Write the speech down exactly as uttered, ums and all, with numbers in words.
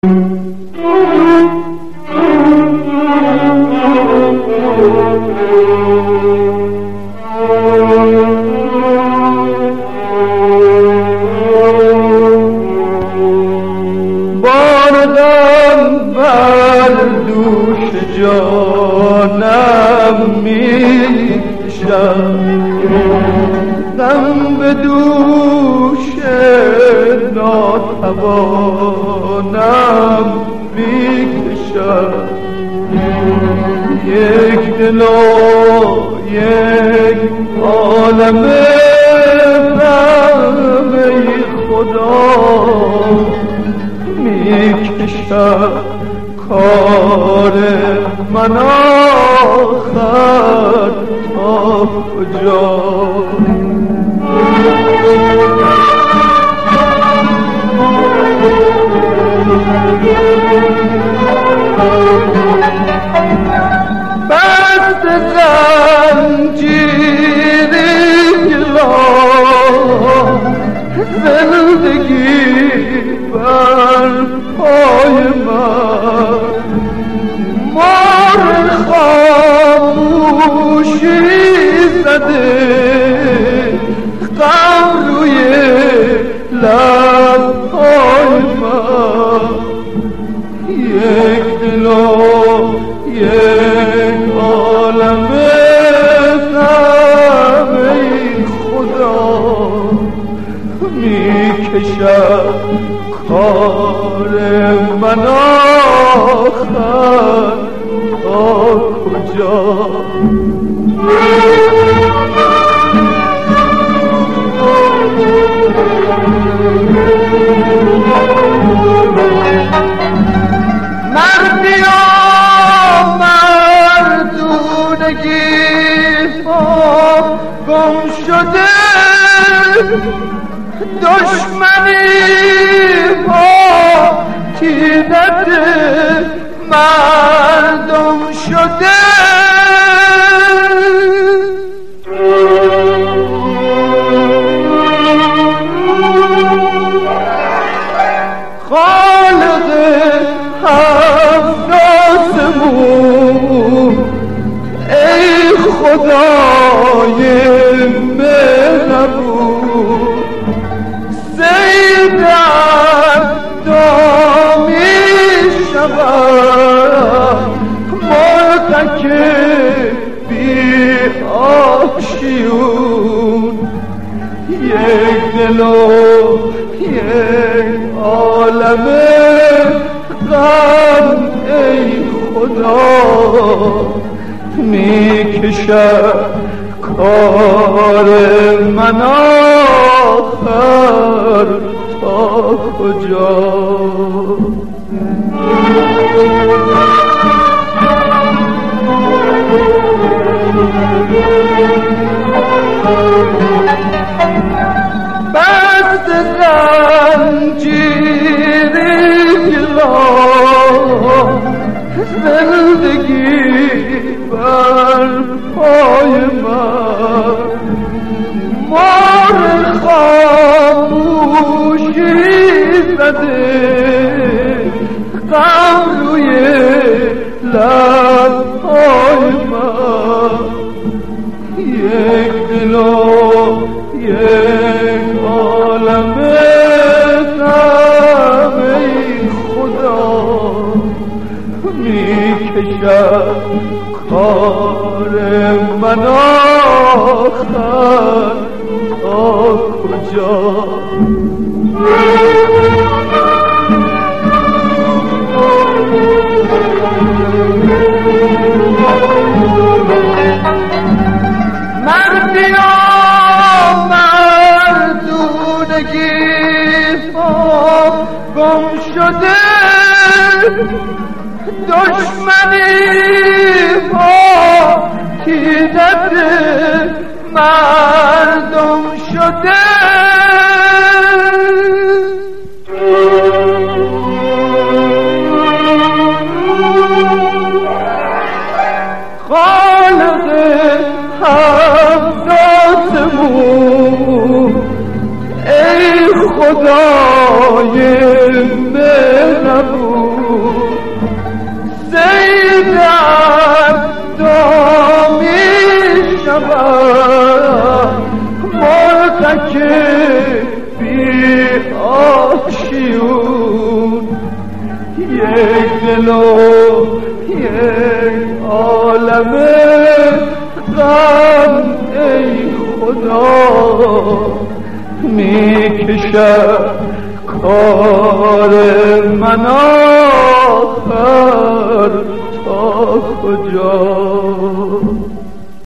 باردم بر دوش جانم میکشم، دم به دوش ناتوانم میکشم. یک دل و یک عالم غم ای خدا میکشم. کار من آخر تا کجا؟ بست زنجیری را زندگی بر پای من، مار خاموشی زده غم روی لب‌های من. یک دل و یک عالم غم ای خدا میکشم. کار من آخر تا کجا؟ مردی و مردونگی گم شده، دشمنی با تینت مردم شده. خالق هفت آسمون ای خدای مهربون، سیدت دامی شود مرتکب بی آشیون. یک دل و یک عالم غم ای خدا میکشم. کار من آخر تا کجا؟ بست زنجیری را زندگی بر پای من، مار خاموشی زده غم روی لب‌های من. یک دل و یک عالم غم ای خدا میکشم. کار من آخر تا کجا؟ مردی و مردونگی گم شده، دشمنی با تینت مردم شده. خالق هفت آسمون ای خدای مهربون، که بی آشیون یک دل و یک عالم غم ای خدا میکشد کار من آخر تا کجا.